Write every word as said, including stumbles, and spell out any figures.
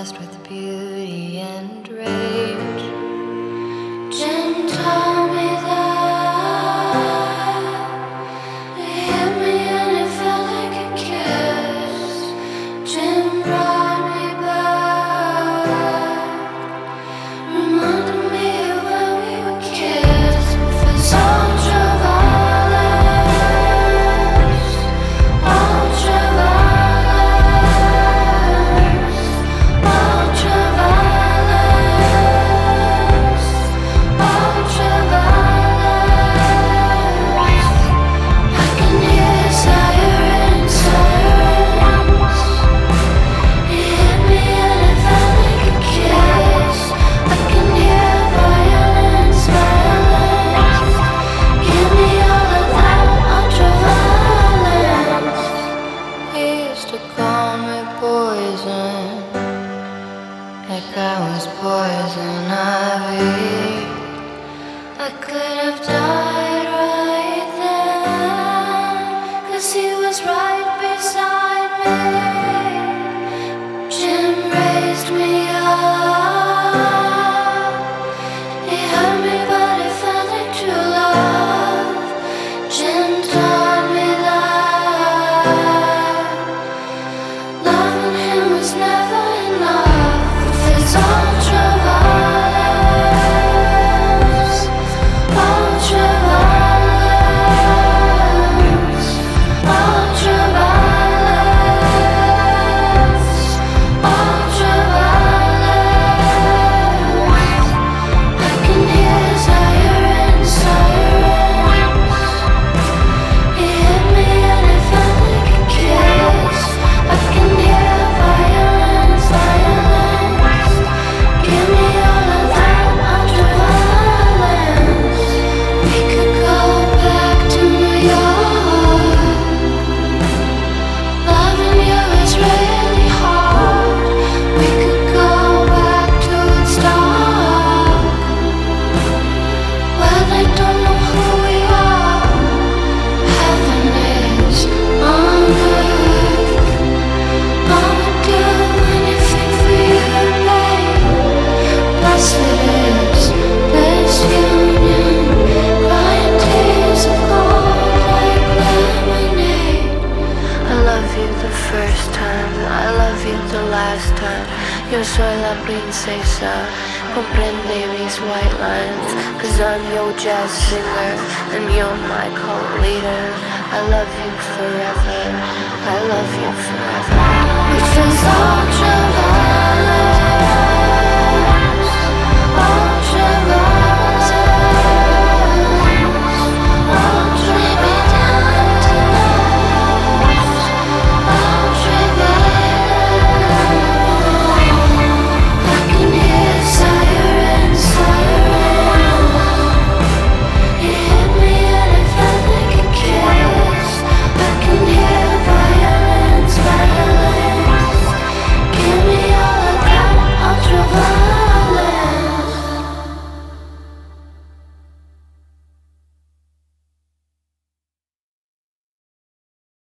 obsessed with beauty and rage. Jim told me that it hit me and it felt like a kiss. Jim brought me back, reminded me of when we were kids. It's ultraviolence, ultraviolence, ultraviolence, ultraviolence. I can hear sirens, sirens. It hit me and it felt like a kiss. I can hear violence, violence. Give me all of that ultraviolence. He used to call me poison, like I was poison ivy. I could have died right then, 'cause he was right beside me. Jim raised me up. He hurt me but it felt like true love. Jim taught me that loving him was never enough. It's ultraviolence, ultraviolence, ultraviolence, ultraviolence. I can hear sirens, sirens. He hit me and it felt like a kiss. I can hear violence, violence. Give me all of that ultraviolence. We could go back to New York. Loving you is really hard. We could go back to Woodstock, where they don't know who we are. Heaven is on earth. I would do anything for you, babe. Blessed is this union, crying tears of gold like lemonade. I love you the first time, I love you the last time. Yo soy la princesa, comprende mis white lines. 'Cause I'm your jazz singer and you're my cult leader. I love you forever, I love you forever. It feels ultra